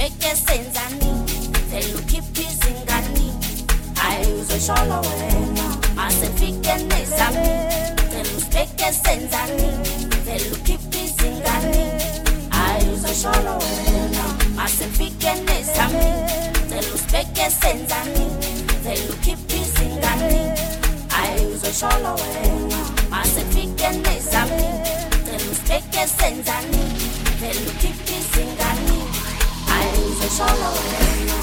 usibeke senzani, vele ukhiphe izingane. Hayi uzosholo wena, masifike nezami, vele usibeke senzani, vele ukhiphe izingane. Hayi uzosholo wena, masifike nezami, vele usibeke senzani, vele ukhiphe izingane. Hayi uzosholo wena, masifike nezami, vele usibeke senzani, vele ukhiphe izingane. Hayi uzosholo wena.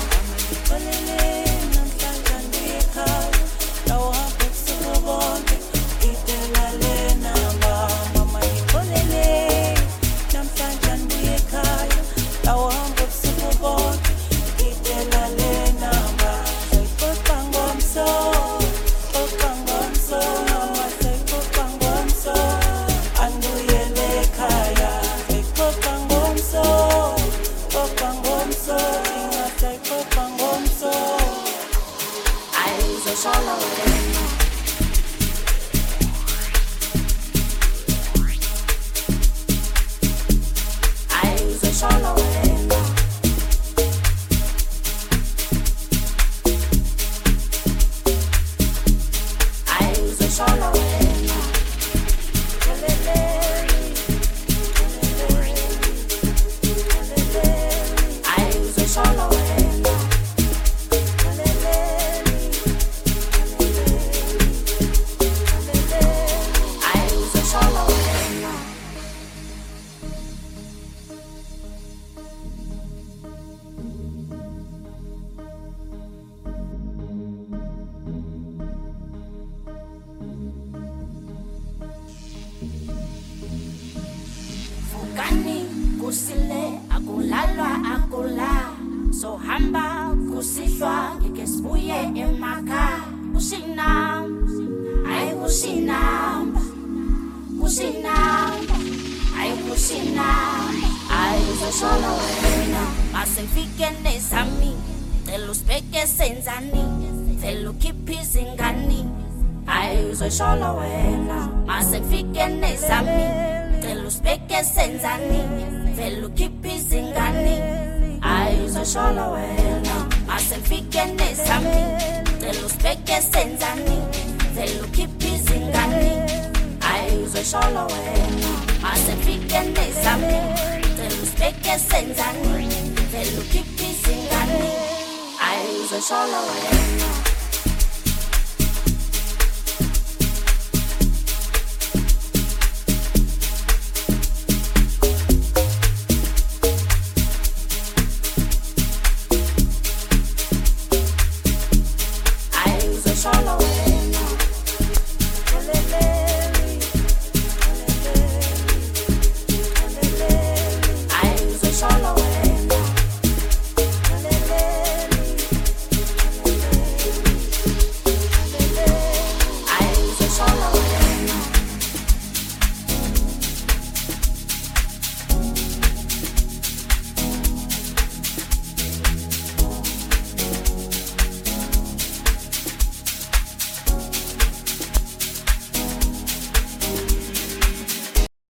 Kusile akulalwa akula, so hamba kusihlwa ngeke sibuye emakhaya. Kusinamba, ayi kusinamba, kusinamba, ayi kusinamba. Ayi uzosholo wena, masifike nezami, vele usibeke senzani, vele ukhiphe izingane. Ayi uzosholo wena, masifike nezami, vele usibeke senzani, vele ukhiphe izingane. Hayi uzosholo wena, masifike nezami, vele usibeke senzani, vele ukhiphe izingane. Hayi uzosholo wena, masifike nezami, vele usibeke senzani, vele ukhiphe izingane. Hayi uzosholo wena.